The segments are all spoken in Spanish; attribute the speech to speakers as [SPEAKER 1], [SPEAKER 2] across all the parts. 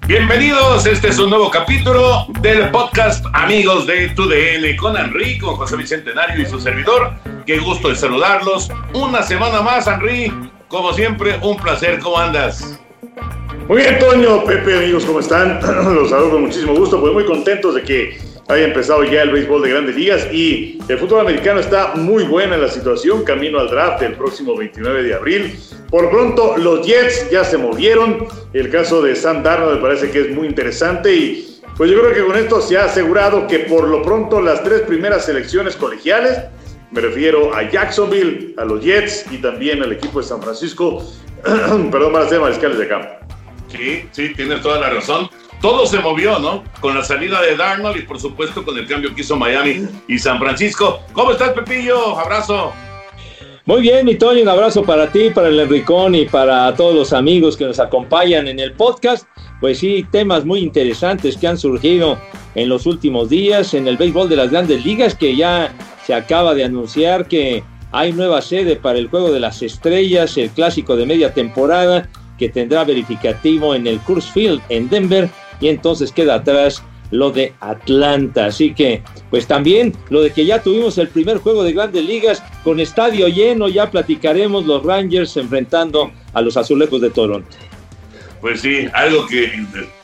[SPEAKER 1] Bienvenidos, este es un nuevo capítulo del podcast Amigos de TUDN con Henry, con José Bicentenario y su servidor. Qué gusto de saludarlos. Una semana más, Henry. Como siempre, un placer. ¿Cómo andas?
[SPEAKER 2] Muy bien, Toño, Pepe, amigos, ¿cómo están? Los saludo con muchísimo gusto, pues muy contentos de que haya empezado ya el béisbol de Grandes Ligas y el fútbol americano está muy buena la situación, camino al draft el próximo 29 de abril. Por pronto, los Jets ya se movieron, el caso de Sam Darnold me parece que es muy interesante y pues yo creo que con esto se ha asegurado que por lo pronto las tres primeras selecciones colegiales, me refiero a Jacksonville, a los Jets y también al equipo de San Francisco, van a ser mariscales de campo.
[SPEAKER 1] Sí, tienes toda la razón. Todo se movió, ¿no? Con la salida de Darnold y por supuesto con el cambio que hizo Miami y San Francisco. ¿Cómo estás, Pepillo? Abrazo.
[SPEAKER 3] Muy bien, mi Toño, un abrazo para ti, para el Enricón y para todos los amigos que nos acompañan en el podcast. Pues sí, temas muy interesantes que han surgido en los últimos días en el béisbol de las Grandes Ligas, que ya se acaba de anunciar que hay nueva sede para el Juego de las Estrellas, el clásico de media temporada, que tendrá verificativo en el Coors Field en Denver, y entonces queda atrás lo de Atlanta. Así que, pues también lo de que ya tuvimos el primer juego de Grandes Ligas con estadio lleno, ya platicaremos, los Rangers enfrentando a los Azulejos de Toronto.
[SPEAKER 1] Pues sí, algo que,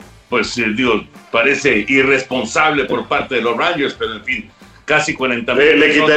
[SPEAKER 1] parece irresponsable por parte de los Rangers, pero en fin, casi 40 mil.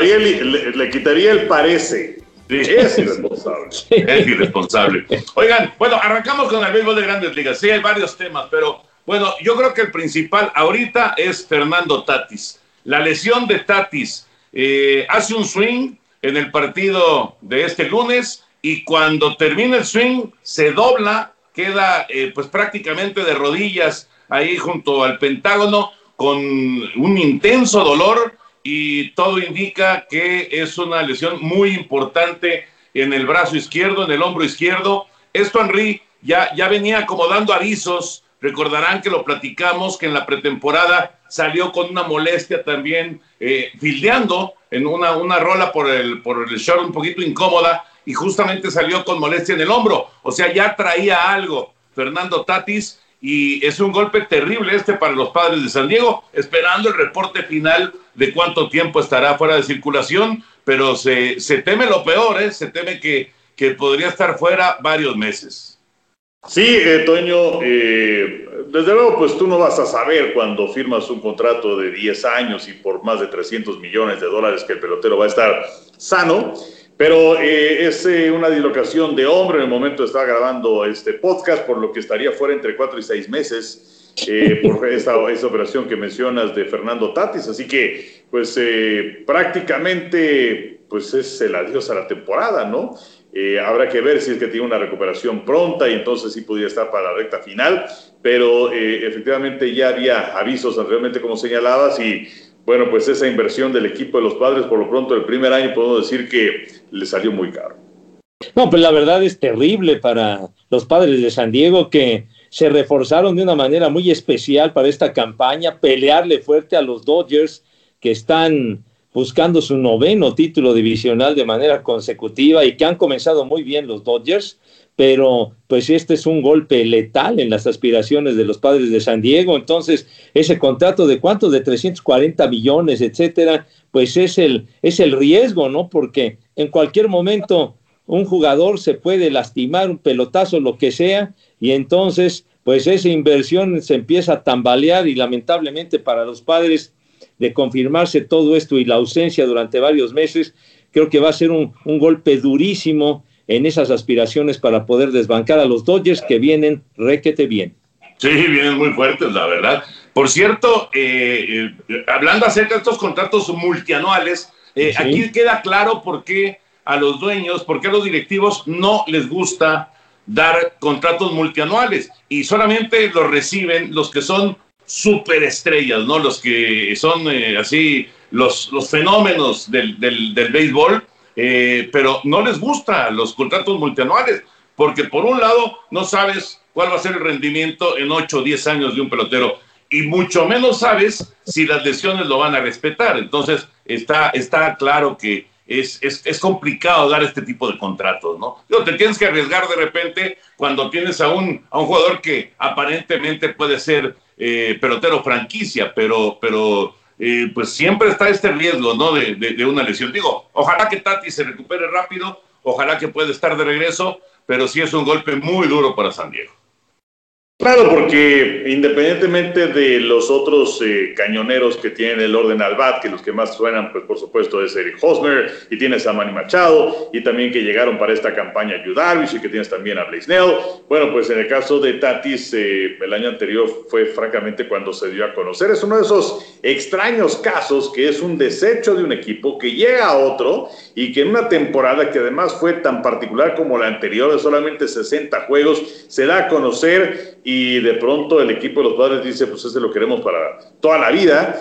[SPEAKER 2] Le quitaría el parece. Sí. Es irresponsable.
[SPEAKER 1] Es irresponsable. Oigan, bueno, arrancamos con el béisbol de Grandes Ligas. Sí, hay varios temas, pero bueno, yo creo que el principal ahorita es Fernando Tatis. La lesión de Tatis hace un swing en el partido de este lunes y cuando termina el swing se dobla, queda pues prácticamente de rodillas ahí junto al Pentágono con un intenso dolor. Y todo indica que es una lesión muy importante en el brazo izquierdo, en el hombro izquierdo. Esto, Henry, ya venía como dando avisos. Recordarán que lo platicamos, que en la pretemporada salió con una molestia también, fildeando en una rola por el short un poquito incómoda, y justamente salió con molestia en el hombro. O sea, ya traía algo Fernando Tatis, y es un golpe terrible para los Padres de San Diego, esperando el reporte final de cuánto tiempo estará fuera de circulación, pero se teme lo peor, se teme que podría estar fuera varios meses.
[SPEAKER 2] Sí, Toño, desde luego pues tú no vas a saber cuando firmas un contrato de 10 años y por más de $300 millones que el pelotero va a estar sano, pero es una dislocación de hombro en el momento de estar grabando este podcast, por lo que estaría fuera entre 4 y 6 meses por esta operación que mencionas de Fernando Tatis, así que pues prácticamente pues es el adiós a la temporada, ¿no? Habrá que ver si es que tiene una recuperación pronta y entonces sí podría estar para la recta final, pero efectivamente ya había avisos anteriormente como señalabas y bueno, pues esa inversión del equipo de los Padres, por lo pronto, el primer año podemos decir que le salió muy caro.
[SPEAKER 3] No, pues la verdad es terrible para los Padres de San Diego, que se reforzaron de una manera muy especial para esta campaña, pelearle fuerte a los Dodgers, que están buscando su 9º título divisional de manera consecutiva y que han comenzado muy bien los Dodgers, pero pues este es un golpe letal en las aspiraciones de los Padres de San Diego. Entonces ese contrato de ¿cuánto? De 340 millones, etcétera, pues es el riesgo, ¿no? Porque en cualquier momento un jugador se puede lastimar, un pelotazo, lo que sea, y entonces pues esa inversión se empieza a tambalear y lamentablemente para los Padres, de confirmarse todo esto y la ausencia durante varios meses, creo que va a ser un golpe durísimo en esas aspiraciones para poder desbancar a los Dodgers, que vienen requete bien.
[SPEAKER 1] Sí, vienen muy fuertes, la verdad. Por cierto, hablando acerca de estos contratos multianuales, sí. Aquí queda claro por qué a los dueños, por qué a los directivos no les gusta dar contratos multianuales y solamente los reciben los que son superestrellas, ¿no? Los que son así los fenómenos del béisbol, pero no les gustan los contratos multianuales, porque por un lado no sabes cuál va a ser el rendimiento en 8 o 10 años de un pelotero, y mucho menos sabes si las lesiones lo van a respetar. Entonces está claro que es complicado dar este tipo de contratos, ¿no? Te tienes que arriesgar de repente cuando tienes a un jugador que aparentemente puede ser pelotero franquicia, pero pues siempre está este riesgo, ¿no? De una lesión. Digo, ojalá que Tatis se recupere rápido, ojalá que pueda estar de regreso, pero sí es un golpe muy duro para San Diego.
[SPEAKER 2] Claro, porque independientemente de los otros cañoneros que tienen el orden al bat, que los que más suenan, pues por supuesto es Eric Hosmer, y tienes a Manny Machado, y también que llegaron para esta campaña Yu Darvish, y que tienes también a Blake Snell. Bueno, pues en el caso de Tatis, el año anterior fue francamente cuando se dio a conocer. Es uno de esos extraños casos que es un desecho de un equipo que llega a otro, y que en una temporada que además fue tan particular como la anterior, de solamente 60 juegos, se da a conocer, y de pronto el equipo de los Padres dice, pues ese lo queremos para toda la vida,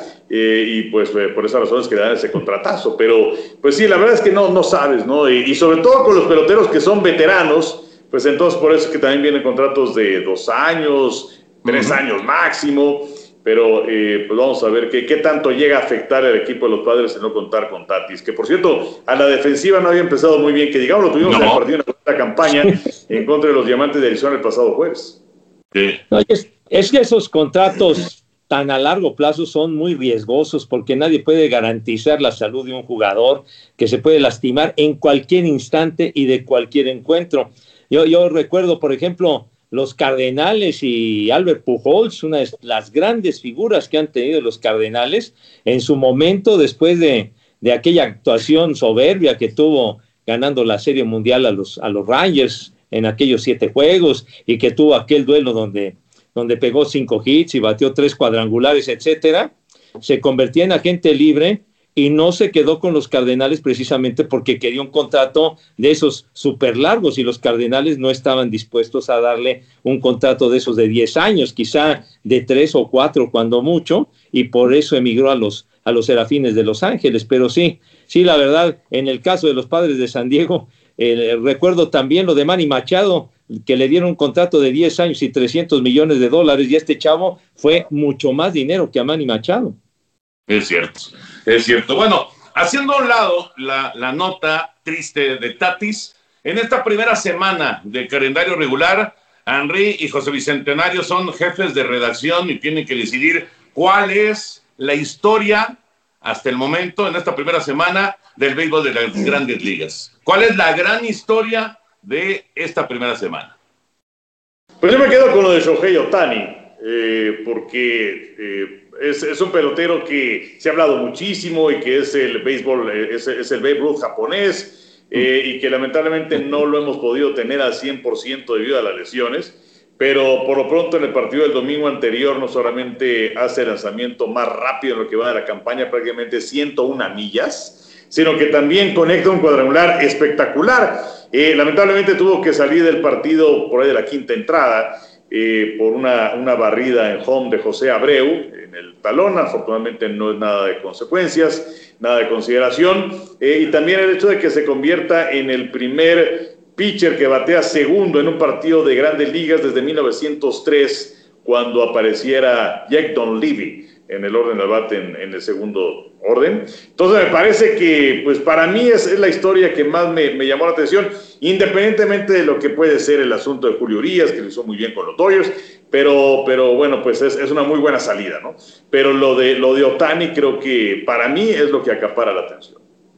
[SPEAKER 2] y pues por esas razones que le dan ese contratazo. Pero pues sí, la verdad es que no sabes, ¿no? Y sobre todo con los peloteros que son veteranos, pues entonces por eso es que también vienen contratos de 2 años, 3 años máximo. Pero pues vamos a ver qué tanto llega a afectar al equipo de los Padres en no contar con Tatis, que por cierto, a la defensiva no había empezado muy bien, que digamos lo tuvimos en el partido en la campaña en contra de los Diamantes de Arizona el pasado jueves.
[SPEAKER 1] Sí.
[SPEAKER 3] No, es que esos contratos tan a largo plazo son muy riesgosos porque nadie puede garantizar la salud de un jugador que se puede lastimar en cualquier instante y de cualquier encuentro. Yo recuerdo, por ejemplo, los Cardenales y Albert Pujols, una de las grandes figuras que han tenido los Cardenales en su momento después de aquella actuación soberbia que tuvo ganando la Serie Mundial a los Rangers en aquellos 7 juegos, y que tuvo aquel duelo donde pegó 5 hits y batió 3 cuadrangulares, etcétera. Se convertía en agente libre y no se quedó con los Cardenales precisamente porque quería un contrato de esos súper largos, y los Cardenales no estaban dispuestos a darle un contrato de esos de 10 años, quizá de 3 o 4 cuando mucho, y por eso emigró a los Serafines de Los Ángeles. Pero sí, la verdad, en el caso de los Padres de San Diego, recuerdo también lo de Manny Machado, que le dieron un contrato de 10 años y $300 millones, y este chavo fue mucho más dinero que a Manny Machado.
[SPEAKER 1] Es cierto. Bueno, haciendo a un lado la nota triste de Tatis, en esta primera semana de calendario regular, Henry y José Bicentenario son jefes de redacción y tienen que decidir cuál es la historia hasta el momento, en esta primera semana, del béisbol de las Grandes Ligas. ¿Cuál es la gran historia de esta primera semana?
[SPEAKER 2] Pues yo me quedo con lo de Shohei Ohtani, porque es un pelotero que se ha hablado muchísimo y que es el béisbol, es el Babe Ruth japonés, y que lamentablemente no lo hemos podido tener al 100% debido a las lesiones. Pero por lo pronto en el partido del domingo anterior no solamente hace el lanzamiento más rápido en lo que va de la campaña, prácticamente 101 millas, sino que también conecta un cuadrangular espectacular. Lamentablemente tuvo que salir del partido por ahí de la quinta entrada por una barrida en home de José Abreu en el talón. Afortunadamente no es nada de consecuencias, nada de consideración. Y también el hecho de que se convierta en el primer pitcher que batea segundo en un partido de Grandes Ligas desde 1903, cuando apareciera Jack Donlevy en el orden del bate en el segundo orden. Entonces me parece que, pues para mí es la historia que más me llamó la atención, independientemente de lo que puede ser el asunto de Julio Urias, que lo hizo muy bien con los Dodgers, pero bueno, pues es una muy buena salida, ¿no? Pero lo de Ohtani creo que para mí es lo que acapara la atención.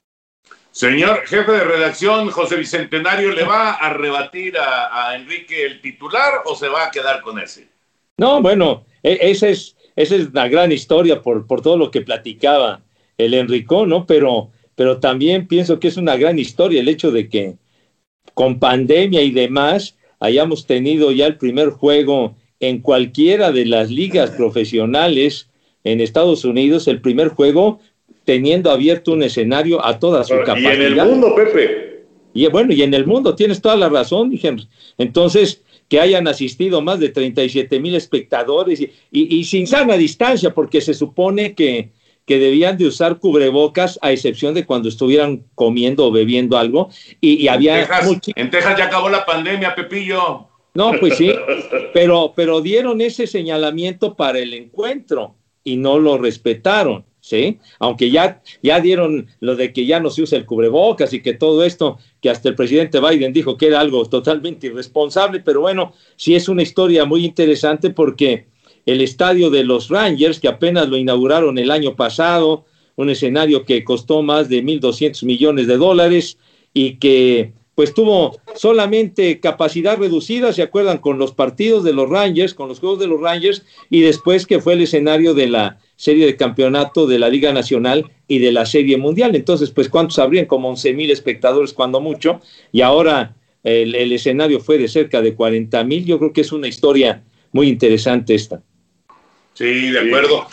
[SPEAKER 1] Señor jefe de redacción, José Bicentenario, ¿le va a rebatir a Enrique el titular o se va a quedar con ese?
[SPEAKER 3] No, bueno, esa es una gran historia por todo lo que platicaba el Enricón, ¿no? Pero también pienso que es una gran historia el hecho de que con pandemia y demás hayamos tenido ya el primer juego en cualquiera de las ligas profesionales en Estados Unidos, el primer juego teniendo abierto un escenario a toda su capacidad.
[SPEAKER 2] Y en el mundo, Pepe.
[SPEAKER 3] Y bueno, y en el mundo, tienes toda la razón, Henry. Entonces, que hayan asistido más de 37,000 espectadores y sin sana distancia, porque se supone que debían de usar cubrebocas a excepción de cuando estuvieran comiendo o bebiendo algo. Y había...
[SPEAKER 1] En Texas ya acabó la pandemia, Pepillo.
[SPEAKER 3] No, pues sí, pero dieron ese señalamiento para el encuentro y no lo respetaron. ¿sí? Aunque ya dieron lo de que ya no se usa el cubrebocas y que todo esto, que hasta el presidente Biden dijo que era algo totalmente irresponsable, pero bueno, sí es una historia muy interesante porque el estadio de los Rangers, que apenas lo inauguraron el año pasado, un escenario que costó más de $1,200 millones y que pues tuvo solamente capacidad reducida, ¿se acuerdan? Con los partidos de los Rangers, con los juegos de los Rangers, y después que fue el escenario de la serie de campeonato de la Liga Nacional y de la Serie Mundial. Entonces, pues, ¿cuántos habrían? Como 11,000 espectadores, cuando mucho, y ahora el escenario fue de cerca de 40,000. Yo creo que es una historia muy interesante esta.
[SPEAKER 1] Sí, de acuerdo.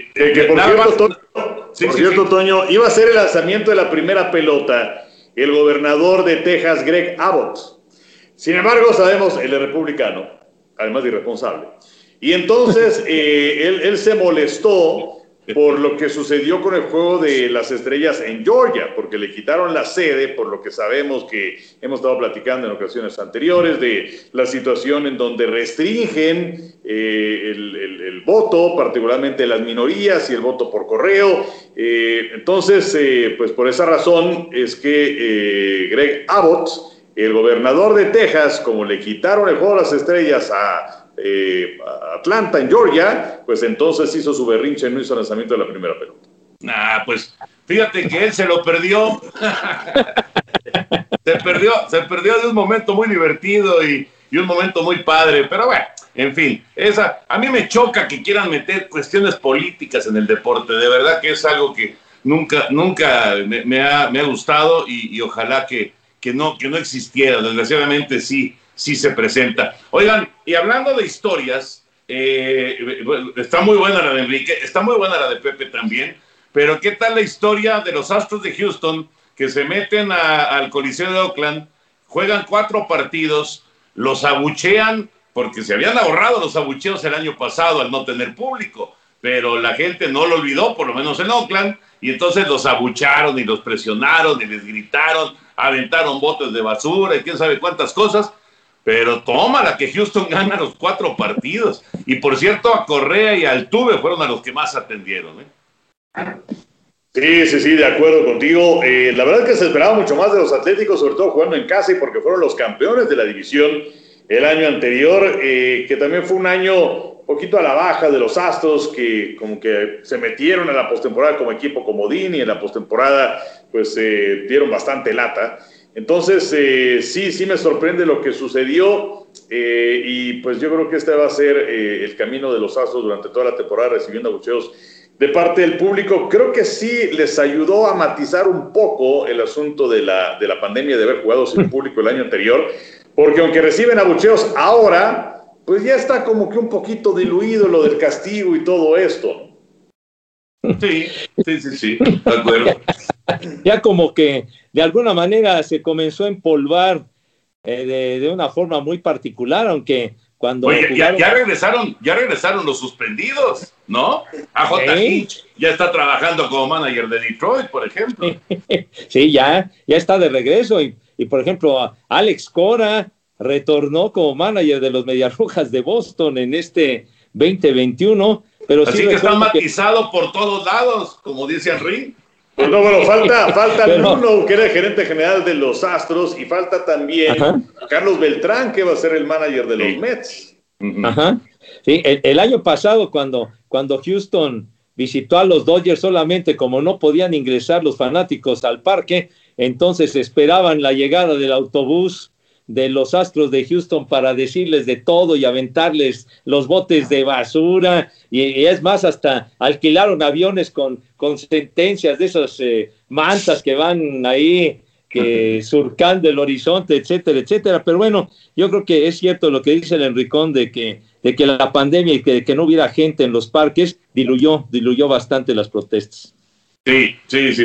[SPEAKER 2] Por cierto, Toño, iba a ser el lanzamiento de la primera pelota el gobernador de Texas, Greg Abbott. Sin embargo, sabemos, él es republicano, además de irresponsable. Y entonces él se molestó por lo que sucedió con el Juego de las Estrellas en Georgia, porque le quitaron la sede, por lo que sabemos que hemos estado platicando en ocasiones anteriores, de la situación en donde restringen el voto, particularmente las minorías y el voto por correo. Entonces, pues por esa razón es que Greg Abbott, el gobernador de Texas, como le quitaron el Juego de las Estrellas a Atlanta, en Georgia, pues entonces hizo su berrinche, no hizo el lanzamiento de la primera pelota.
[SPEAKER 1] Pues fíjate que él se lo perdió. se perdió de un momento muy divertido y un momento muy padre, pero bueno, en fin, a mí me choca que quieran meter cuestiones políticas en el deporte, de verdad que es algo que nunca me ha gustado y ojalá que no existiera. Desgraciadamente sí se presenta. Oigan, y hablando de historias, está muy buena la de Enrique, está muy buena la de Pepe también, pero ¿qué tal la historia de los Astros de Houston que se meten al Coliseo de Oakland, juegan 4 partidos, los abuchean, porque se habían ahorrado los abucheos el año pasado al no tener público, pero la gente no lo olvidó, por lo menos en Oakland, y entonces los abucharon y los presionaron y les gritaron, aventaron botes de basura y quién sabe cuántas cosas. Pero tómala, que Houston gana los 4 partidos. Y por cierto, a Correa y a Altuve fueron a los que más atendieron,
[SPEAKER 2] Sí, de acuerdo contigo. La verdad es que se esperaba mucho más de los Atléticos, sobre todo jugando en casa y porque fueron los campeones de la división el año anterior, que también fue un año un poquito a la baja de los Astros, que como que se metieron a la postemporada como equipo comodín y en la postemporada pues dieron bastante lata. Entonces, sí me sorprende lo que sucedió y pues yo creo que este va a ser el camino de los Astros durante toda la temporada, recibiendo abucheos de parte del público. Creo que sí les ayudó a matizar un poco el asunto de la pandemia, de haber jugado sin público el año anterior, porque aunque reciben abucheos ahora, pues ya está como que un poquito diluido lo del castigo y todo esto.
[SPEAKER 1] Sí, de acuerdo.
[SPEAKER 3] Ya como que de alguna manera se comenzó a empolvar de una forma muy particular, aunque cuando
[SPEAKER 1] jugaron... ya regresaron los suspendidos, ¿no? A.J. Hinch ya está trabajando como manager de Detroit, por ejemplo.
[SPEAKER 3] Sí, ya está de regreso y por ejemplo Alex Cora retornó como manager de los Mediarrojas de Boston en este 2021, pero
[SPEAKER 1] así
[SPEAKER 3] sí
[SPEAKER 1] que está matizado por todos lados, como dice Henry.
[SPEAKER 2] Pues no, bueno, falta Nuno, que era el gerente general de los Astros, y falta también Carlos Beltrán, que va a ser el manager de los Mets.
[SPEAKER 3] Ajá. Sí, el año pasado cuando Houston visitó a los Dodgers, solamente como no podían ingresar los fanáticos al parque, entonces esperaban la llegada del autobús de los Astros de Houston para decirles de todo y aventarles los botes de basura, y es más, hasta alquilaron aviones con sentencias de esas mantas que van ahí surcando el horizonte, etcétera. Pero bueno, yo creo que es cierto lo que dice el Enricón de que la pandemia y que no hubiera gente en los parques diluyó bastante las protestas.
[SPEAKER 1] Sí.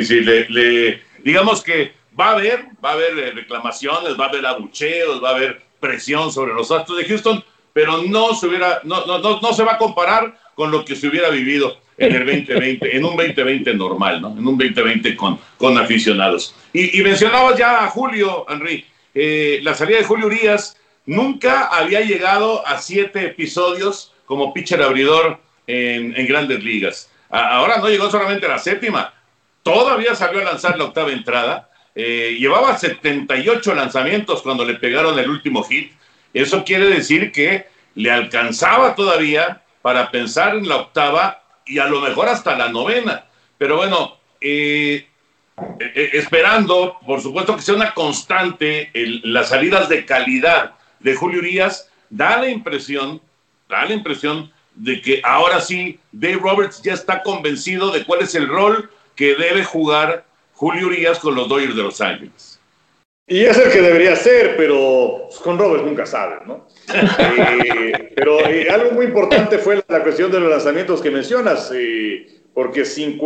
[SPEAKER 1] Digamos que va a haber reclamaciones, va a haber abucheos, va a haber presión sobre los Astros de Houston, pero no se va a comparar con lo que se hubiera vivido en el 2020, en un 2020 normal, ¿no? En un 2020 con aficionados. Y mencionabas ya a Julio, Henry, la salida de Julio Urías nunca había llegado a 7 episodios como pitcher abridor en Grandes Ligas. ahora no llegó solamente a la séptima, todavía salió a lanzar la octava entrada. Llevaba 78 lanzamientos cuando le pegaron el último hit. Eso quiere decir que le alcanzaba todavía para pensar en la octava y a lo mejor hasta la novena. Pero bueno, esperando, por supuesto, que sea una constante las salidas de calidad de Julio Urías, da la impresión de que ahora sí Dave Roberts ya está convencido de cuál es el rol que debe jugar Julio Urías con los Dodgers de Los Ángeles.
[SPEAKER 2] Y es el que debería ser, pero con Roberts nunca sabes, ¿no? Pero algo muy importante fue la cuestión de los lanzamientos que mencionas, porque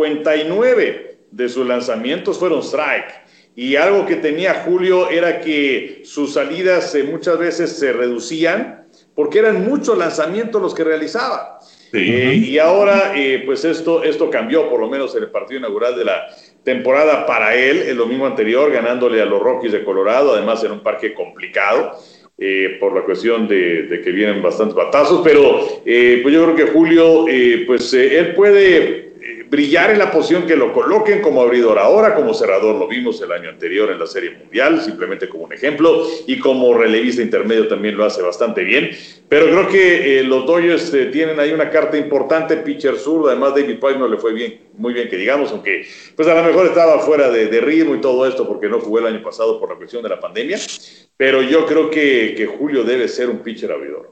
[SPEAKER 2] 59 de sus lanzamientos fueron strike. Y algo que tenía Julio era que sus salidas muchas veces se reducían porque eran muchos lanzamientos los que realizaba. Sí. Y ahora, pues esto cambió, por lo menos en el partido inaugural de la temporada para él, el domingo anterior, ganándole a los Rockies de Colorado, además en un parque complicado, por la cuestión de que vienen bastantes batazos, pero pues yo creo que Julio, él puede brillar en la posición que lo coloquen como abridor ahora, como cerrador lo vimos el año anterior en la Serie Mundial, simplemente como un ejemplo, y como relevista intermedio también lo hace bastante bien, pero creo que los Dodgers tienen ahí una carta importante, pitcher zurdo, además David Price no le fue bien, muy bien que digamos, aunque pues a lo mejor estaba fuera de ritmo y todo esto porque no jugó el año pasado por la cuestión de la pandemia, pero yo creo que Julio debe ser un pitcher abridor.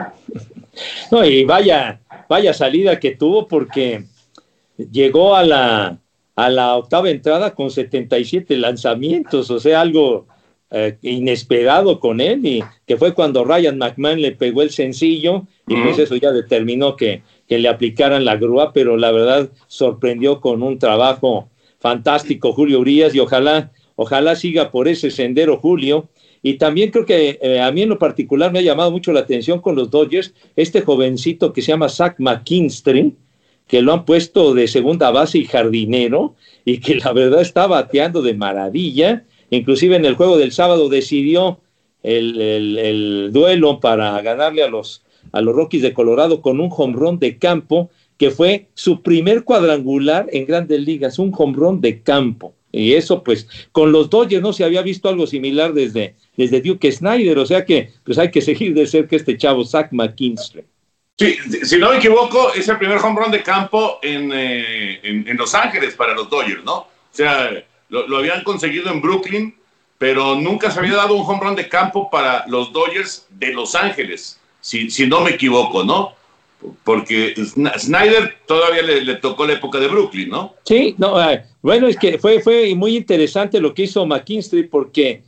[SPEAKER 3] No, y vaya salida que tuvo porque llegó a la octava entrada con 77 lanzamientos, o sea, algo inesperado con él, y que fue cuando Ryan McMahon le pegó el sencillo, y pues eso ya determinó que le aplicaran la grúa, pero la verdad sorprendió con un trabajo fantástico Julio Urías, y ojalá siga por ese sendero Julio. Y también creo que a mí en lo particular me ha llamado mucho la atención con los Dodgers, este jovencito que se llama Zach McKinstry, que lo han puesto de segunda base y jardinero, y que la verdad está bateando de maravilla. Inclusive en el juego del sábado decidió el duelo para ganarle a los Rockies de Colorado con un home run de campo, que fue su primer cuadrangular en Grandes Ligas, un home run de campo. Y eso, pues, con los Dodgers no se había visto algo similar desde Duke Snider, o sea que pues hay que seguir de cerca este chavo, Zach McKinstry.
[SPEAKER 1] Sí, si no me equivoco, es el primer home run de campo en Los Ángeles para los Dodgers, ¿no? O sea, lo habían conseguido en Brooklyn, pero nunca se había dado un home run de campo para los Dodgers de Los Ángeles, si no me equivoco, ¿no? Porque Snyder todavía le tocó la época de Brooklyn, ¿no?
[SPEAKER 3] Sí, no, bueno, es que fue muy interesante lo que hizo McKinstry, porque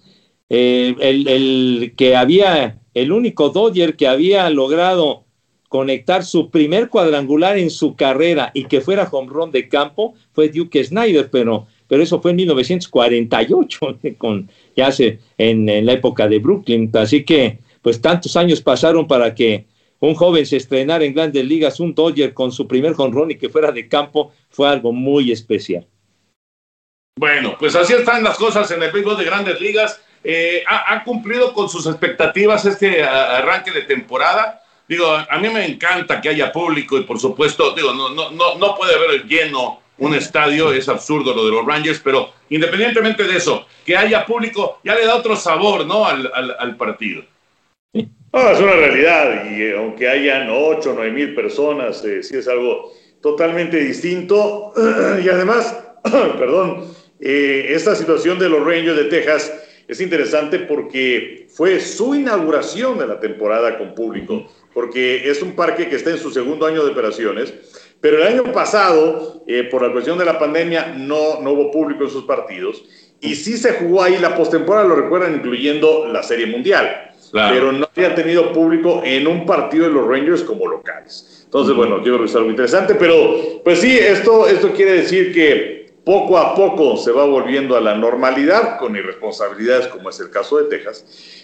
[SPEAKER 3] el único Dodger que había logrado conectar su primer cuadrangular en su carrera y que fuera home run de campo fue Duke Snider, pero eso fue en 1948, en la época de Brooklyn. Así que pues tantos años pasaron para que un joven se estrenara en Grandes Ligas, un Dodger con su primer home run y que fuera de campo, fue algo muy especial.
[SPEAKER 1] Bueno, pues así están las cosas en el béisbol de Grandes Ligas. Ha cumplido con sus expectativas este arranque de temporada. Digo, a mí me encanta que haya público y por supuesto, digo, no puede haber lleno un estadio, es absurdo lo de los Rangers, pero independientemente de eso, que haya público ya le da otro sabor, ¿no? al partido.
[SPEAKER 2] No, es una realidad, y aunque hayan 8 o 9 mil personas, sí es algo totalmente distinto. Y además, esta situación de los Rangers de Texas es interesante porque fue su inauguración de la temporada con público, porque es un parque que está en su segundo año de operaciones, pero el año pasado, por la cuestión de la pandemia, no hubo público en sus partidos, y sí se jugó ahí la postemporada, lo recuerdan, incluyendo la Serie Mundial. Claro. Pero no había tenido público en un partido de los Rangers como locales. Entonces, bueno, yo creo que es algo interesante, pero pues sí, esto quiere decir que poco a poco se va volviendo a la normalidad, con irresponsabilidades como es el caso de Texas.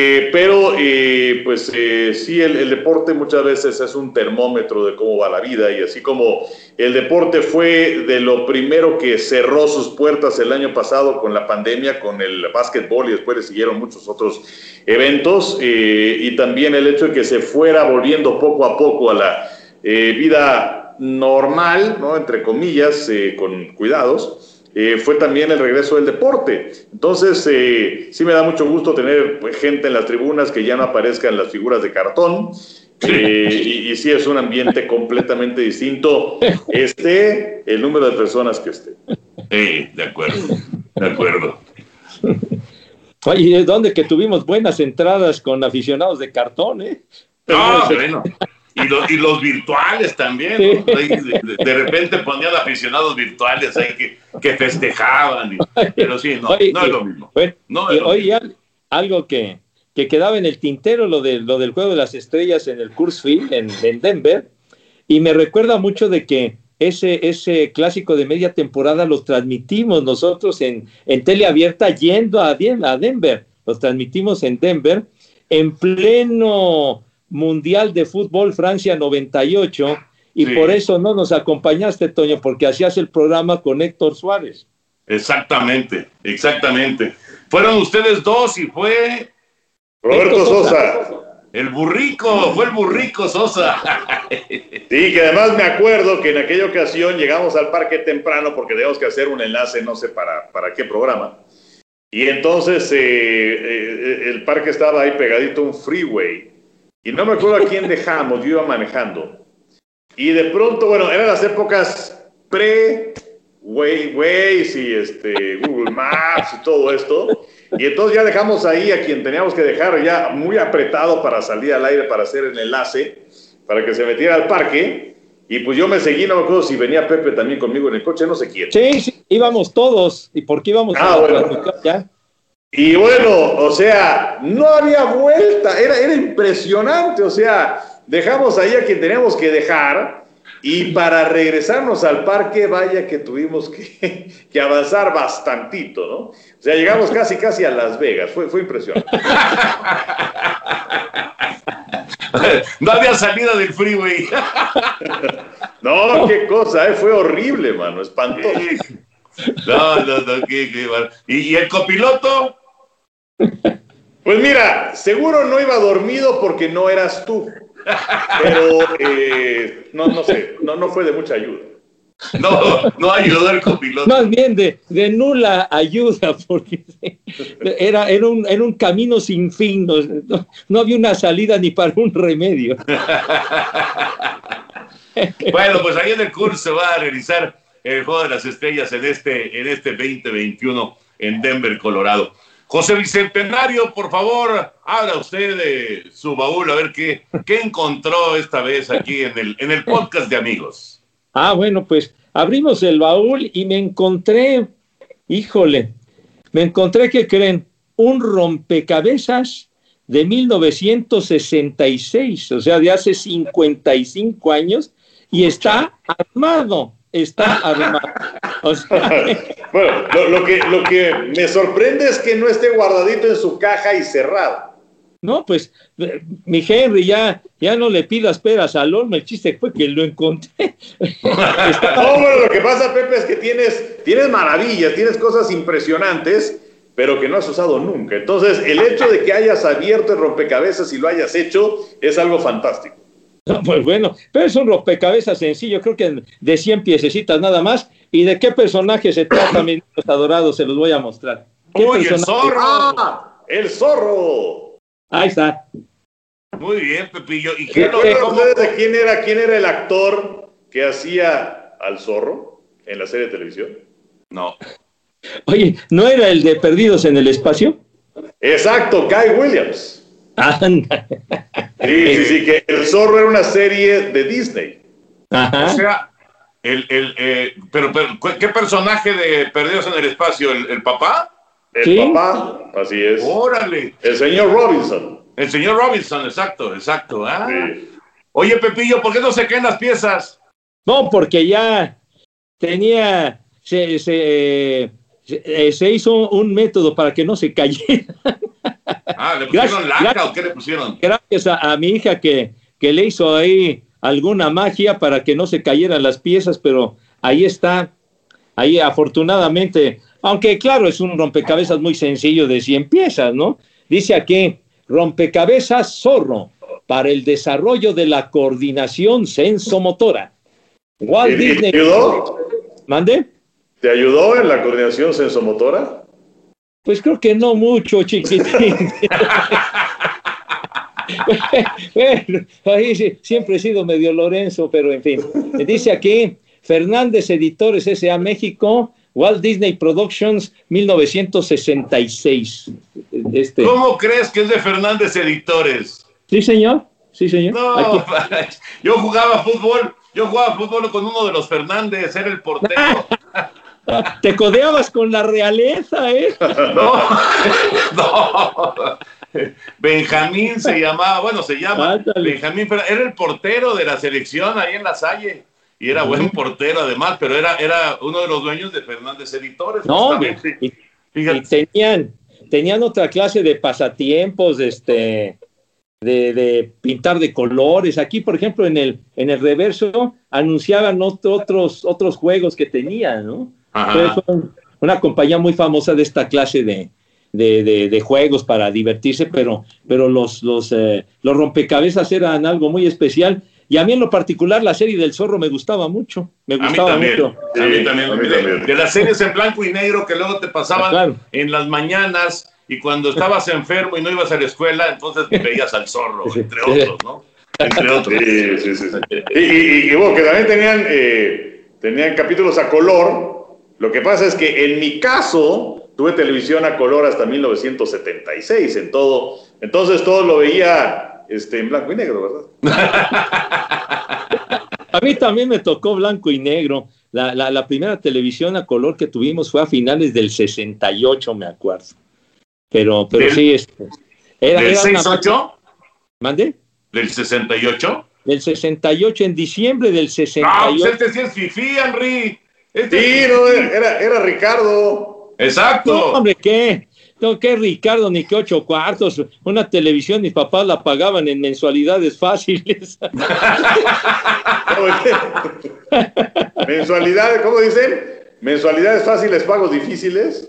[SPEAKER 2] Sí, el deporte muchas veces es un termómetro de cómo va la vida, y así como el deporte fue de lo primero que cerró sus puertas el año pasado con la pandemia, con el básquetbol, y después le siguieron muchos otros eventos, y también el hecho de que se fuera volviendo poco a poco a la vida normal, ¿no? Entre comillas, con cuidados, fue también el regreso del deporte. Entonces, sí me da mucho gusto tener gente en las tribunas que ya no aparezcan las figuras de cartón. Y sí es un ambiente completamente distinto, esté el número de personas que esté.
[SPEAKER 1] De acuerdo.
[SPEAKER 3] Oye, ¿dónde que tuvimos buenas entradas con aficionados de cartón,
[SPEAKER 1] No, bueno. Y los virtuales también, ¿no? De repente ponían aficionados virtuales ahí que festejaban, pero sí, no es lo mismo.
[SPEAKER 3] Oye, algo que quedaba en el tintero, lo del Juego de las Estrellas en el Coors Field, en Denver, y me recuerda mucho de que ese clásico de media temporada lo transmitimos nosotros en tele abierta yendo a Denver, los transmitimos en Denver, en pleno Mundial de Fútbol Francia 98, y sí. Por eso no nos acompañaste, Toño, porque hacías el programa con Héctor Suárez.
[SPEAKER 1] Exactamente. Fueron ustedes dos y fue...
[SPEAKER 2] Roberto Sosa.
[SPEAKER 1] Fue el burrico Sosa.
[SPEAKER 2] Sí, que además me acuerdo que en aquella ocasión llegamos al parque temprano porque teníamos que hacer un enlace, no sé para qué programa. Y entonces el parque estaba ahí pegadito a un freeway. Y no me acuerdo a quién dejamos, yo iba manejando. Y de pronto, bueno, eran las épocas Waze y Google Maps y todo esto. Y entonces ya dejamos ahí a quien teníamos que dejar ya muy apretado para salir al aire para hacer el enlace, para que se metiera al parque. Y pues yo me seguí, no me acuerdo si venía Pepe también conmigo en el coche, no sé quién.
[SPEAKER 3] Sí, íbamos todos. ¿Y por qué íbamos
[SPEAKER 2] ya? Y bueno, o sea, no había vuelta, era impresionante, o sea, dejamos ahí a quien teníamos que dejar. Y para regresarnos al parque, vaya que tuvimos que avanzar bastantito, ¿no? O sea, llegamos casi a Las Vegas, fue impresionante.
[SPEAKER 1] No había salida del freeway.
[SPEAKER 2] No, qué cosa, fue horrible, mano, espantoso.
[SPEAKER 1] No, qué ¿Y el copiloto?
[SPEAKER 2] Pues mira, seguro no iba dormido porque no eras tú. Pero no sé, no fue de mucha ayuda.
[SPEAKER 1] No ayudó el copiloto.
[SPEAKER 3] Más bien de nula ayuda, porque era un camino sin fin, no había una salida ni para un remedio.
[SPEAKER 1] Bueno, pues ahí en el curso se va a realizar el Juego de las Estrellas en este 2021 en Denver, Colorado. José Bicentenario, por favor, abra usted su baúl a ver qué encontró esta vez aquí en el podcast de amigos.
[SPEAKER 3] Bueno, pues abrimos el baúl y me encontré, ¿qué creen? Un rompecabezas de 1966, o sea, de hace 55 años, y está armado. O sea,
[SPEAKER 2] bueno, lo que me sorprende es que no esté guardadito en su caja y cerrado.
[SPEAKER 3] No, pues, mi Henry, ya no le pidas peras al olmo, el chiste fue que lo encontré.
[SPEAKER 2] Bueno, lo que pasa, Pepe, es que tienes maravillas, tienes cosas impresionantes, pero que no has usado nunca. Entonces, el hecho de que hayas abierto el rompecabezas y lo hayas hecho es algo fantástico.
[SPEAKER 3] Pues bueno, pero es un rompecabezas sencillo, creo que de 100 piececitas nada más. ¿Y de qué personaje se trata, mis niños adorados? Se los voy a mostrar.
[SPEAKER 1] ¡Uy, el zorro!
[SPEAKER 2] ¡El zorro!
[SPEAKER 3] Ahí está.
[SPEAKER 1] Muy bien, Pepillo. ¿Y
[SPEAKER 2] ustedes de quién era el actor que hacía al zorro en la serie de televisión?
[SPEAKER 1] No.
[SPEAKER 3] Oye, ¿no era el de Perdidos en el Espacio?
[SPEAKER 2] Exacto, Guy Williams.
[SPEAKER 3] Anda.
[SPEAKER 2] Sí, que el zorro era una serie de Disney.
[SPEAKER 3] Ajá.
[SPEAKER 1] O sea, pero ¿qué personaje de Perdidos en el Espacio? ¿El papá?
[SPEAKER 2] El papá, así es.
[SPEAKER 1] ¡Órale!
[SPEAKER 2] El señor Robinson.
[SPEAKER 1] El señor Robinson, exacto.
[SPEAKER 2] Sí.
[SPEAKER 1] Oye, Pepillo, ¿por qué no se caen las piezas?
[SPEAKER 3] No, porque ya tenía... Se hizo un método para que no se cayera.
[SPEAKER 1] ¿Le pusieron laca o qué le pusieron?
[SPEAKER 3] Gracias a mi hija que le hizo ahí alguna magia para que no se cayeran las piezas, pero ahí está, ahí afortunadamente, aunque claro, es un rompecabezas muy sencillo de 100 piezas, ¿no? Dice aquí, rompecabezas zorro para el desarrollo de la coordinación sensomotora. Walt Disney.
[SPEAKER 2] ¿Te ayudó?
[SPEAKER 3] ¿Mande?
[SPEAKER 2] ¿Te ayudó en la coordinación sensomotora?
[SPEAKER 3] Pues creo que no mucho, chiquitín. Bueno, ahí sí, siempre he sido medio Lorenzo, pero en fin. Dice aquí, Fernández Editores S.A. México, Walt Disney Productions, 1966.
[SPEAKER 1] ¿Cómo crees que es de Fernández Editores?
[SPEAKER 3] Sí, señor. Sí, señor.
[SPEAKER 1] No,
[SPEAKER 3] aquí.
[SPEAKER 1] yo jugaba fútbol con uno de los Fernández, era el portero.
[SPEAKER 3] Te codeabas con la realeza, ¿eh?
[SPEAKER 1] No. Benjamín se llama.
[SPEAKER 3] Ándale.
[SPEAKER 1] Benjamín, era el portero de la selección ahí en La Salle. Y era buen portero además, pero era uno de los dueños de Fernández Editores.
[SPEAKER 3] No, y tenían otra clase de pasatiempos, de pintar de colores. Aquí, por ejemplo, en el reverso anunciaban otros juegos que tenían, ¿no? Fue una compañía muy famosa de esta clase de juegos para divertirse, pero los rompecabezas eran algo muy especial. Y a mí en lo particular la serie del Zorro me gustaba mucho. Me gustaba mucho.
[SPEAKER 1] A mí también. De las series en blanco y negro que luego te pasaban en las mañanas, y cuando estabas enfermo y no ibas a la escuela, entonces veías al Zorro, entre otros, ¿no? Entre otros.
[SPEAKER 2] Sí. Y bueno, que también tenían capítulos a color. Lo que pasa es que en mi caso tuve televisión a color hasta 1976 entonces todo lo veía en blanco y negro, ¿verdad?
[SPEAKER 3] A mí también me tocó blanco y negro. La primera televisión a color que tuvimos fue a finales del 68, me acuerdo. Pero sí,
[SPEAKER 1] era ¿del 68?
[SPEAKER 3] ¿Mande?
[SPEAKER 1] ¿Del 68?
[SPEAKER 3] Del 68, en diciembre del 68.
[SPEAKER 1] No, pues sí es fifí, Henry.
[SPEAKER 2] Era Ricardo.
[SPEAKER 1] Exacto.
[SPEAKER 3] No, hombre, ¿qué? No, ¿qué Ricardo? Ni qué 8 cuartos. Una televisión, mis papás la pagaban en mensualidades fáciles.
[SPEAKER 2] Mensualidades, ¿cómo dicen? Mensualidades fáciles, pagos difíciles.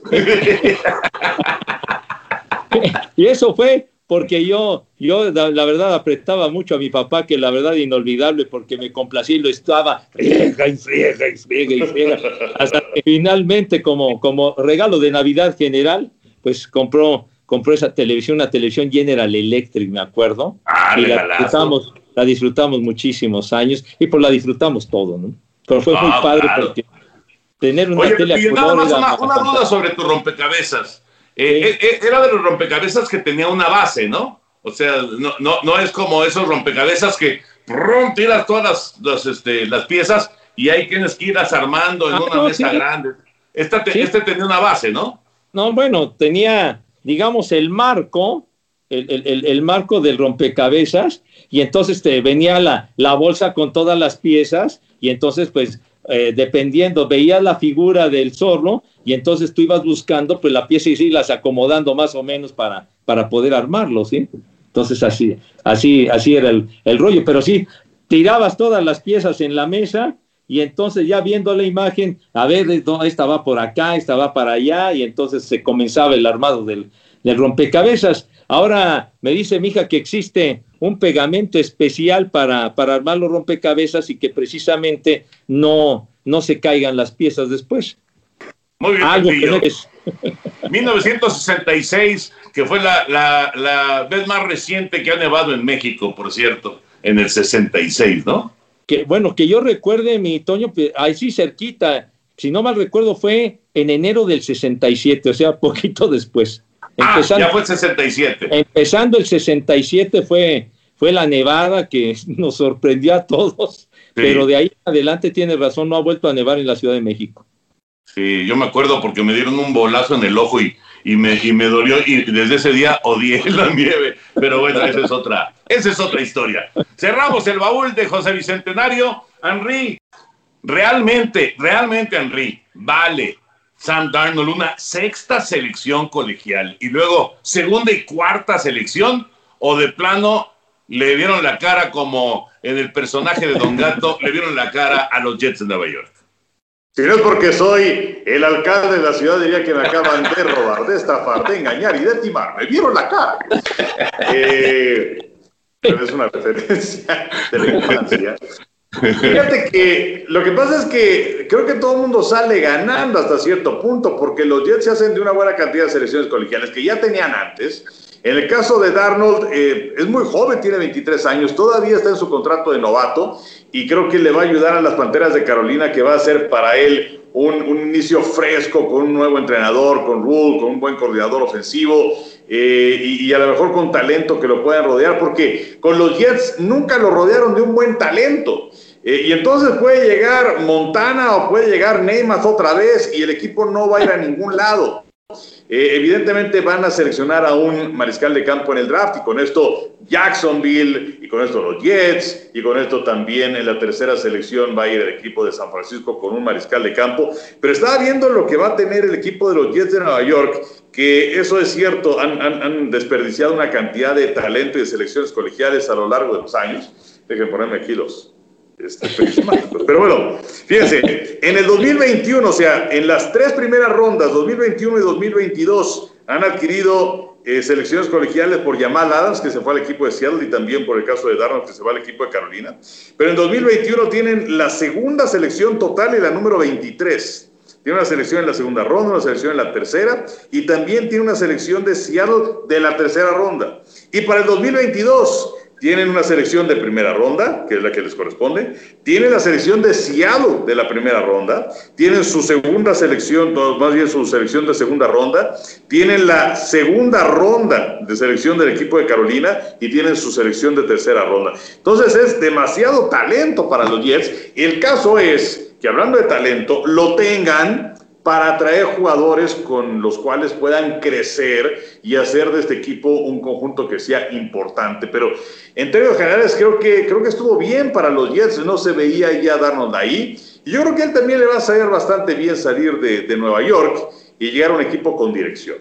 [SPEAKER 3] Y eso fue porque yo la verdad apretaba mucho a mi papá, que la verdad inolvidable, porque me complacía y lo estaba friega, hasta que finalmente como regalo de Navidad general, pues compró esa televisión, una televisión General Electric, me acuerdo, y la disfrutamos muchísimos años, y pues la disfrutamos todo, ¿no? Pero fue muy padre, porque tener una tele a color.
[SPEAKER 1] Nada más una duda sobre tu rompecabezas. Era de los rompecabezas que tenía una base, ¿no? O sea, no es como esos rompecabezas que tiras todas las piezas y ahí tienes que irlas armando en una mesa grande. Este tenía una base, ¿no?
[SPEAKER 3] No, bueno, tenía, digamos, el marco, el marco del rompecabezas, y entonces venía la bolsa con todas las piezas, y entonces, pues, dependiendo, veías la figura del zorro, y entonces tú ibas buscando pues la pieza y irlas acomodando más o menos para poder armarlo, ¿sí? Entonces así era el rollo, pero sí, tirabas todas las piezas en la mesa, y entonces ya viendo la imagen, a ver, esta va por acá, esta va para allá, y entonces se comenzaba el armado del rompecabezas. Ahora me dice mi hija que existe un pegamento especial para armar los rompecabezas y que precisamente no se caigan las piezas después.
[SPEAKER 1] Muy bien,
[SPEAKER 3] algo que no
[SPEAKER 1] es. 1966, que fue la vez más reciente que ha nevado en México, por cierto, en el 66, ¿no?
[SPEAKER 3] Que yo recuerde, mi Toño, ahí sí cerquita, si no mal recuerdo, fue en enero del 67, o sea, poquito después.
[SPEAKER 1] Ya fue el 67.
[SPEAKER 3] Empezando el 67 fue la nevada que nos sorprendió a todos, sí. Pero de ahí en adelante tiene razón, no ha vuelto a nevar en la Ciudad de México.
[SPEAKER 1] Sí, yo me acuerdo porque me dieron un bolazo en el ojo y me dolió, y desde ese día odié la nieve, pero bueno, esa es otra historia. Cerramos el baúl de José Bicentenario. Henry, realmente, Henry, vale Sam Darnold una sexta selección colegial y luego segunda y cuarta selección, o de plano le vieron la cara como en el personaje de Don Gato, le vieron la cara a los Jets de Nueva York?
[SPEAKER 2] Si no es porque soy el alcalde de la ciudad, diría que me acaban de robar, de estafar, de engañar y de timar. Me vieron la cara. Pero es una referencia de la infancia. Fíjate que lo que pasa es que creo que todo el mundo sale ganando hasta cierto punto, porque los Jets se hacen de una buena cantidad de selecciones colegiales que ya tenían antes. En el caso de Darnold, es muy joven, tiene 23 años, todavía está en su contrato de novato y creo que le va a ayudar a las Panteras de Carolina, que va a ser para él un inicio fresco, con un nuevo entrenador, con Rule, con un buen coordinador ofensivo y a lo mejor con talento que lo puedan rodear, porque con los Jets nunca lo rodearon de un buen talento. Y entonces puede llegar Montana o puede llegar Neymath otra vez y el equipo no va a ir a ningún lado. Evidentemente van a seleccionar a un mariscal de campo en el draft y con esto Jacksonville y con esto los Jets y con esto también en la tercera selección va a ir el equipo de San Francisco con un mariscal de campo, pero estaba viendo lo que va a tener el equipo de los Jets de Nueva York, que eso es cierto, han desperdiciado una cantidad de talento y de selecciones colegiales a lo largo de los años. Dejen ponerme aquí los pero bueno, fíjense, en el 2021, o sea, en las tres primeras rondas, 2021 y 2022, han adquirido selecciones colegiales por Jamal Adams, que se fue al equipo de Seattle, y también por el caso de Darnold, que se va al equipo de Carolina. Pero en 2021 tienen la segunda selección total y la número 23. Tiene una selección en la segunda ronda, una selección en la tercera, y también tiene una selección de Seattle de la tercera ronda. Y para el 2022... tienen una selección de primera ronda, que es la que les corresponde. Tienen la selección de Seattle de la primera ronda. Tienen su segunda selección, más bien su selección de segunda ronda. Tienen la segunda ronda de selección del equipo de Carolina y tienen su selección de tercera ronda. Entonces es demasiado talento para los Jets. El caso es que, hablando de talento, lo tengan para atraer jugadores con los cuales puedan crecer y hacer de este equipo un conjunto que sea importante. Pero en términos generales creo que estuvo bien para los Jets, no se veía ya Darnold ahí. Y yo creo que a él también le va a salir bastante bien salir de Nueva York y llegar a un equipo con dirección.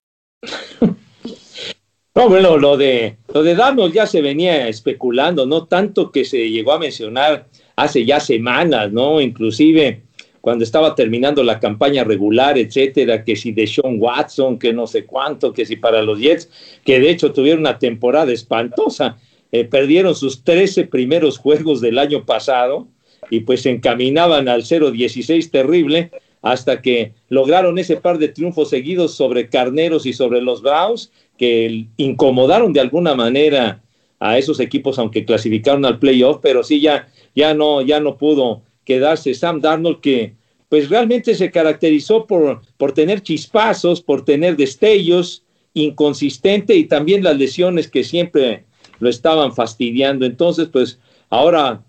[SPEAKER 3] No, bueno, lo de Darnold ya se venía especulando, ¿no? Tanto que se llegó a mencionar hace ya semanas, ¿no? Inclusive cuando estaba terminando la campaña regular, etcétera, que si Deshaun Watson, que no sé cuánto, que si para los Jets, que de hecho tuvieron una temporada espantosa, perdieron sus 13 primeros juegos del año pasado y pues se encaminaban al 0-16 terrible hasta que lograron ese par de triunfos seguidos sobre Carneros y sobre los Browns, que incomodaron de alguna manera a esos equipos, aunque clasificaron al playoff, pero sí ya no pudo quedarse Sam Darnold, que pues realmente se caracterizó por tener chispazos, por tener destellos, inconsistente, y también las lesiones que siempre lo estaban fastidiando. Entonces, pues ahora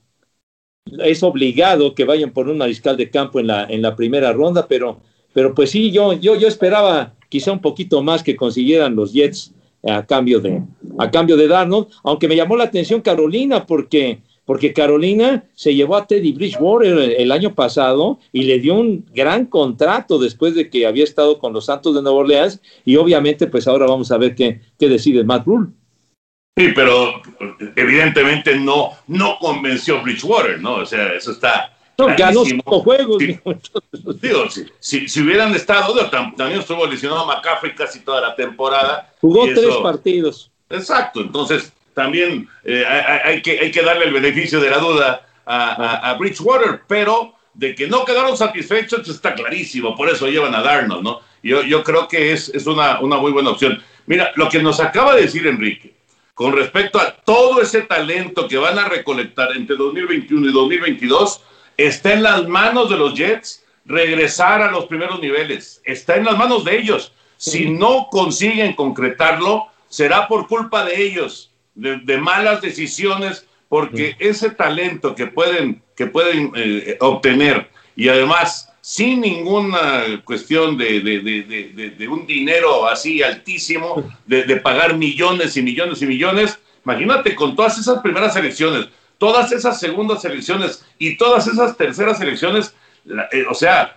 [SPEAKER 3] es obligado que vayan por un mariscal de campo en la primera ronda, pero pues sí, yo esperaba quizá un poquito más que consiguieran los Jets a cambio de Darnold, aunque me llamó la atención Carolina, porque Carolina se llevó a Teddy Bridgewater el año pasado y le dio un gran contrato después de que había estado con los Santos de Nueva Orleans, y obviamente pues ahora vamos a ver qué decide Matt Rule.
[SPEAKER 1] Sí, pero evidentemente no convenció Bridgewater, ¿no? O sea, eso está
[SPEAKER 3] ganó 5 juegos.
[SPEAKER 1] Sí, digo, si hubieran estado, también estuvo lesionado McCaffrey casi toda la temporada.
[SPEAKER 3] Jugó 3 partidos.
[SPEAKER 1] Exacto, entonces también hay que darle el beneficio de la duda a Bridgewater, pero de que no quedaron satisfechos está clarísimo, por eso llevan a Darnold, ¿no? Yo creo que es una muy buena opción. Mira, lo que nos acaba de decir Enrique, con respecto a todo ese talento que van a recolectar entre 2021 y 2022, está en las manos de los Jets regresar a los primeros niveles, está en las manos de ellos. Si no consiguen concretarlo, será por culpa de ellos, de malas decisiones, porque ese talento que pueden obtener, y además sin ninguna cuestión de un dinero así altísimo, de pagar millones y millones y millones, imagínate con todas esas primeras selecciones, todas esas segundas selecciones y todas esas terceras selecciones, o sea,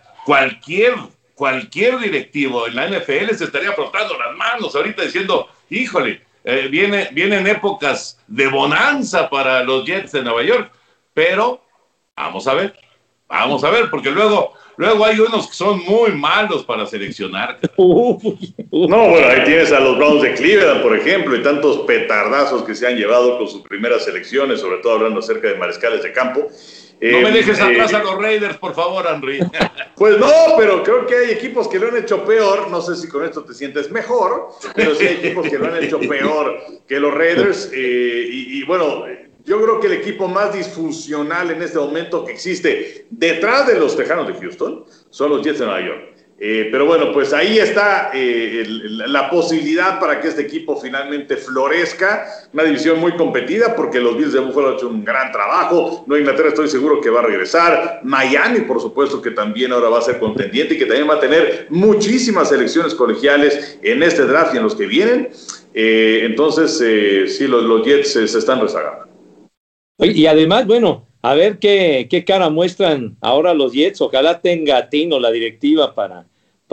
[SPEAKER 1] cualquier directivo en la NFL se estaría frotando las manos ahorita diciendo, híjole, vienen épocas de bonanza para los Jets de Nueva York, pero vamos a ver, porque luego luego hay unos que son muy malos para seleccionar.
[SPEAKER 2] No, bueno, ahí tienes a los Browns de Cleveland, por ejemplo, y tantos petardazos que se han llevado con sus primeras selecciones, sobre todo hablando acerca de mariscales de campo.
[SPEAKER 1] No me dejes atrás a los Raiders, por favor, Henry.
[SPEAKER 2] Pues no, pero creo que hay equipos que lo han hecho peor. No sé si con esto te sientes mejor, pero sí hay equipos que lo han hecho peor que los Raiders. Y bueno, yo creo que el equipo más disfuncional en este momento que existe detrás de los Tejanos de Houston son los Jets de Nueva York. Pero bueno, pues ahí está la posibilidad para que este equipo finalmente florezca. Una división muy competida porque los Bills de Buffalo han hecho un gran trabajo. Nueva Inglaterra estoy seguro que va a regresar. Miami, por supuesto, que también ahora va a ser contendiente y que también va a tener muchísimas selecciones colegiales en este draft y en los que vienen. Entonces, sí, los Jets se están rezagando.
[SPEAKER 3] Y además, bueno, a ver qué cara muestran ahora los Jets. Ojalá tenga tino la directiva para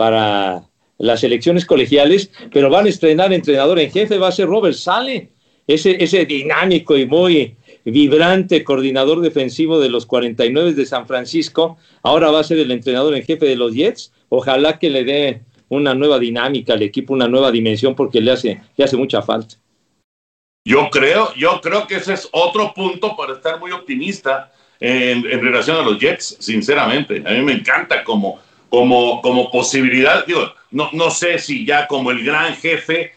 [SPEAKER 3] las elecciones colegiales, pero van a estrenar entrenador en jefe, va a ser Robert Saleh, ese dinámico y muy vibrante coordinador defensivo de los 49 de San Francisco, ahora va a ser el entrenador en jefe de los Jets. Ojalá que le dé una nueva dinámica al equipo, una nueva dimensión, porque le hace mucha falta.
[SPEAKER 1] Yo creo que ese es otro punto para estar muy optimista en relación a los Jets, sinceramente. A mí me encanta como posibilidad, digo, no sé si ya como el gran jefe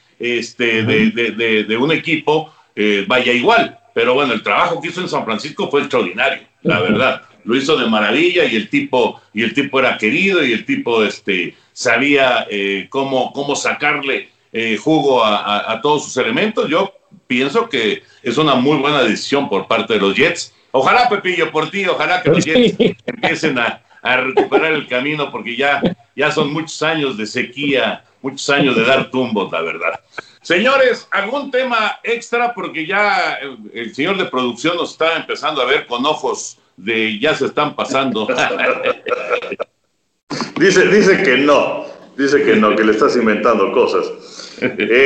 [SPEAKER 1] de un equipo vaya igual, pero bueno, el trabajo que hizo en San Francisco fue extraordinario, la verdad. Lo hizo de maravilla y el tipo era querido y el tipo sabía cómo sacarle jugo a todos sus elementos. Yo pienso que es una muy buena decisión por parte de los Jets. Ojalá, Pepillo, por ti, ojalá que los Jets empiecen a recuperar el camino, porque ya son muchos años de sequía, muchos años de dar tumbos, la verdad. Señores, ¿algún tema extra? Porque ya el señor de producción nos está empezando a ver con ojos de ya se están pasando.
[SPEAKER 2] Dice que no, que le estás inventando cosas.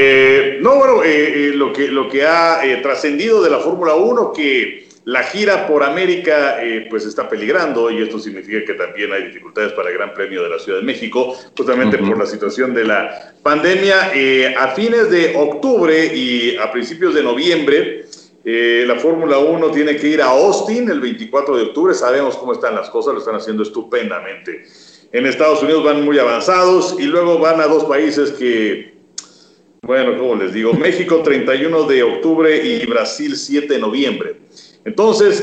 [SPEAKER 2] Lo que ha trascendido de la Fórmula 1, que la gira por América pues está peligrando, y esto significa que también hay dificultades para el Gran Premio de la Ciudad de México, justamente por la situación de la pandemia. A fines de octubre y a principios de noviembre, la Fórmula 1 tiene que ir a Austin el 24 de octubre. Sabemos cómo están las cosas, lo están haciendo estupendamente. En Estados Unidos van muy avanzados y luego van a dos países que, bueno, ¿cómo les digo? México 31 de octubre y Brasil 7 de noviembre. Entonces,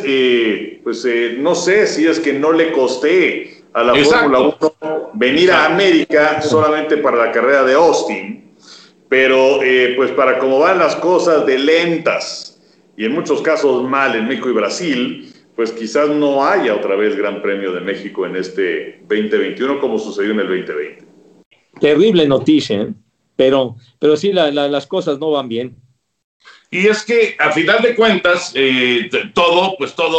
[SPEAKER 2] no sé si es que no le costee a la Fórmula 1 venir a América solamente para la carrera de Austin, pero pues para cómo van las cosas de lentas y en muchos casos mal en México y Brasil, pues quizás no haya otra vez Gran Premio de México en este 2021 como sucedió en el 2020. Terrible
[SPEAKER 3] noticia, ¿eh? Pero sí, las cosas no van bien.
[SPEAKER 1] Y es que, a final de cuentas, todo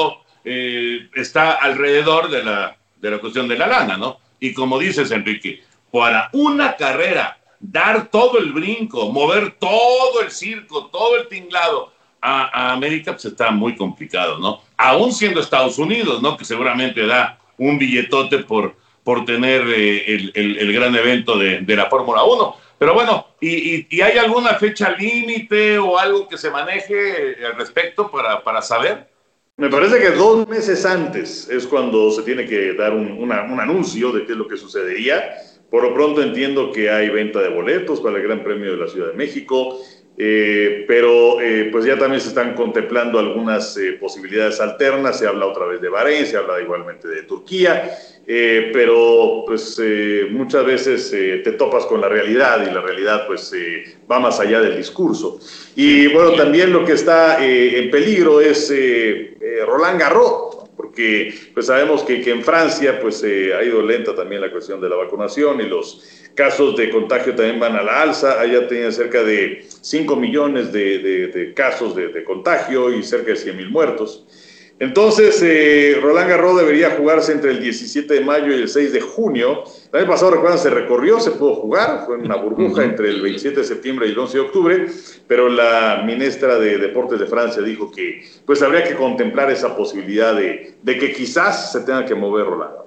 [SPEAKER 1] está alrededor de la cuestión de la lana, ¿no? Y como dices, Enrique, para una carrera, dar todo el brinco, mover todo el circo, todo el tinglado a América, pues está muy complicado, ¿no? Aún siendo Estados Unidos, ¿no? Que seguramente da un billetote por tener el gran evento de la Fórmula 1. Pero bueno, ¿y hay alguna fecha límite o algo que se maneje al respecto para saber?
[SPEAKER 2] Me parece que 2 meses antes es cuando se tiene que dar un anuncio de qué es lo que sucedería. Por lo pronto entiendo que hay venta de boletos para el Gran Premio de la Ciudad de México, pero pues ya también se están contemplando algunas posibilidades alternas. Se habla otra vez de Bahrein, se habla igualmente de Turquía, pero pues muchas veces te topas con la realidad, y la realidad pues va más allá del discurso. Y bueno, también lo que está en peligro es Roland Garros, porque pues sabemos que en Francia pues ha ido lenta también la cuestión de la vacunación, y los casos de contagio también van a la alza. Allá tenían cerca de 5 millones de casos de contagio y cerca de 100,000 muertos. Entonces, Roland Garros debería jugarse entre el 17 de mayo y el 6 de junio. El año pasado, recuerdan, se recorrió, se pudo jugar, fue una burbuja entre el 27 de septiembre y el 11 de octubre, pero la ministra de Deportes de Francia dijo que pues habría que contemplar esa posibilidad de que quizás se tenga que mover Roland Garros.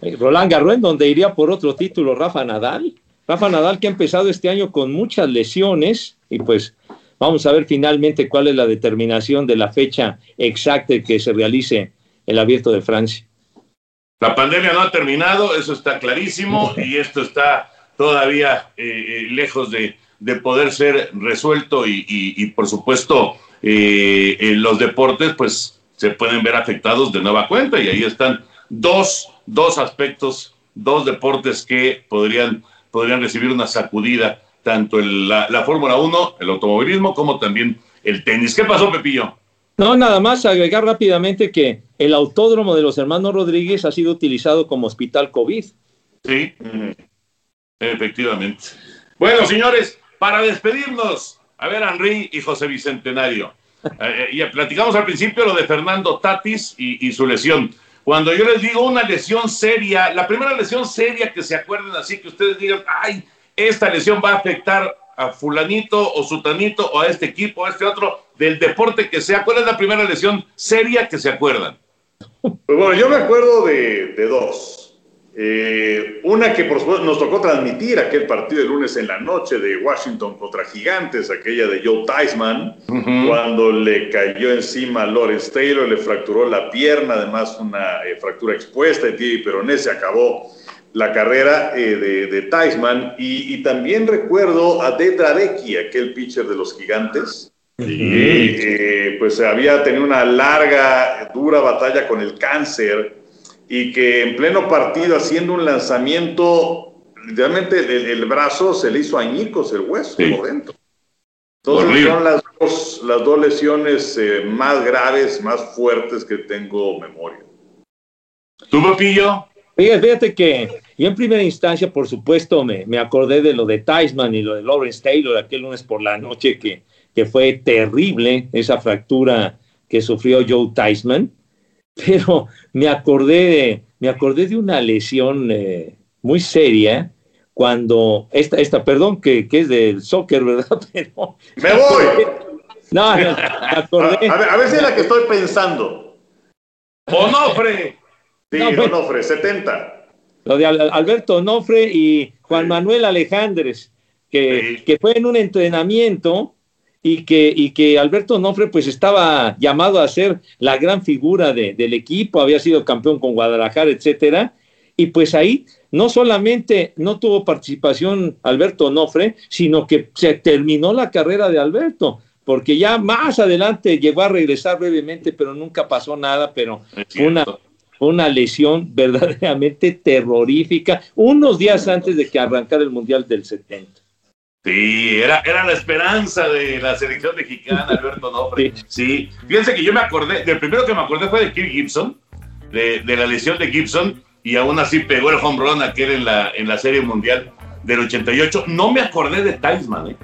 [SPEAKER 3] Roland Garros, donde iría por otro título Rafa Nadal. Rafa Nadal, que ha empezado este año con muchas lesiones, y pues vamos a ver finalmente cuál es la determinación de la fecha exacta que se realice el Abierto de Francia.
[SPEAKER 1] La pandemia no ha terminado, eso está clarísimo, y esto está todavía lejos de poder ser resuelto, y por supuesto los deportes pues se pueden ver afectados de nueva cuenta, y ahí están dos aspectos, dos deportes que podrían recibir una sacudida, tanto la Fórmula 1, el automovilismo, como también el tenis. ¿Qué pasó, Pepillo?
[SPEAKER 3] No, nada más agregar rápidamente que el autódromo de los hermanos Rodríguez ha sido utilizado como hospital COVID.
[SPEAKER 1] Sí, efectivamente. Bueno, señores, para despedirnos, a ver, Henry y José Bicentenario, ya platicamos al principio lo de Fernando Tatis y su lesión. Cuando yo les digo una lesión seria, la primera lesión seria que se acuerden, así que ustedes digan, ay, esta lesión va a afectar a fulanito o sutanito o a este equipo o a este otro, del deporte que sea. ¿Cuál es la primera lesión seria que se acuerdan?
[SPEAKER 2] Pues bueno, yo me acuerdo de dos. Una que por supuesto nos tocó transmitir aquel partido de lunes en la noche de Washington contra Gigantes, aquella de Joe Theismann, cuando le cayó encima a Lawrence Taylor, le fracturó la pierna, además una fractura expuesta de tibia y peroné, se acabó la carrera de Theismann. Y también recuerdo a Dave Dravecky, aquel pitcher de los Gigantes, pues había tenido una larga, dura batalla con el cáncer, y que en pleno partido, haciendo un lanzamiento, literalmente el brazo se le hizo añicos, el hueso por dentro. Entonces horrible. Son las dos lesiones más graves, más fuertes que tengo memoria.
[SPEAKER 1] ¿Tú, Pepillo?
[SPEAKER 3] Fíjate que yo en primera instancia, por supuesto, me acordé de lo de Theismann y lo de Lawrence Taylor aquel lunes por la noche, que fue terrible esa fractura que sufrió Joe Theismann. Pero me acordé de una lesión muy seria cuando perdón, que es del soccer, ¿verdad? Pero
[SPEAKER 2] ¡me voy!
[SPEAKER 3] No, me acordé.
[SPEAKER 2] A ver si es la que estoy pensando.
[SPEAKER 1] ¡Onofre!
[SPEAKER 2] Sí, no, Onofre, 70.
[SPEAKER 3] Lo de Alberto Onofre y Juan Manuel Alejandres, que fue en un entrenamiento. Y que Alberto Onofre pues estaba llamado a ser la gran figura del equipo, había sido campeón con Guadalajara, etcétera, y pues ahí no solamente no tuvo participación Alberto Onofre, sino que se terminó la carrera de Alberto, porque ya más adelante llegó a regresar brevemente, pero nunca pasó nada, pero una lesión verdaderamente terrorífica, unos días antes de que arrancara el Mundial del 70.
[SPEAKER 1] Sí, era la esperanza de la selección mexicana, Alberto Onofre. Sí, fíjense que yo me acordé, del primero que me acordé fue de Kirk Gibson, de la lesión de Gibson, y aún así pegó el home run aquel en la Serie Mundial del 88. No me acordé de Theismann,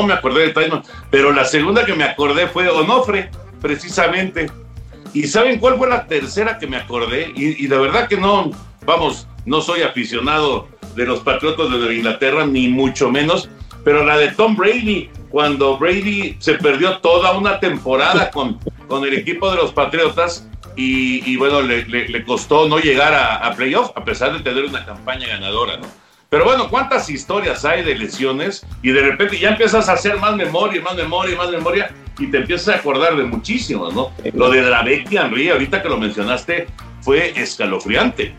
[SPEAKER 1] pero la segunda que me acordé fue de Onofre, precisamente. ¿Y saben cuál fue la tercera que me acordé? Y la verdad que no soy aficionado de los Patriotas de Nueva Inglaterra, ni mucho menos, pero la de Tom Brady, cuando Brady se perdió toda una temporada con el equipo de los Patriotas y bueno, le costó no llegar a playoff, a pesar de tener una campaña ganadora, ¿no? Pero bueno, ¿cuántas historias hay de lesiones? Y de repente ya empiezas a hacer más memoria, y te empiezas a acordar de muchísimos, ¿no? Lo de Dravecky, Henry, ahorita que lo mencionaste, fue escalofriante.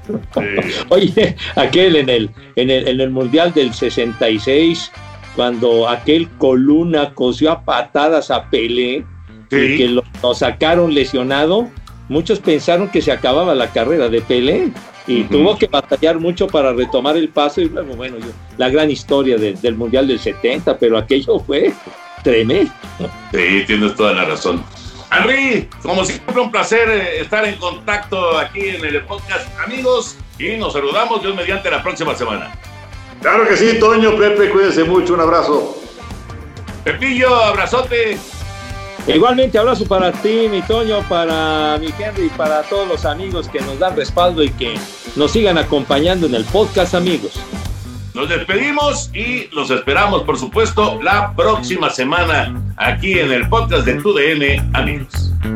[SPEAKER 3] Oye, aquel en el Mundial del 66, cuando aquel Coluna cosió a patadas a Pelé, y que lo sacaron lesionado, muchos pensaron que se acababa la carrera de Pelé, y tuvo que batallar mucho para retomar el paso, y luego, bueno, la gran historia del Mundial del 70, pero aquello fue tremendo.
[SPEAKER 1] Sí, tienes toda la razón. Henry, como siempre, un placer estar en contacto aquí en el podcast, amigos, y nos saludamos, Dios mediante, la próxima semana.
[SPEAKER 2] Claro que sí, Toño, Pepe, cuídense mucho, un abrazo.
[SPEAKER 1] Pepillo, abrazote.
[SPEAKER 3] Igualmente, abrazo para ti, mi Toño, para mi Henry, para todos los amigos que nos dan respaldo y que nos sigan acompañando en el podcast, amigos.
[SPEAKER 1] Nos despedimos y los esperamos, por supuesto, la próxima semana aquí en el podcast de TUDN, amigos.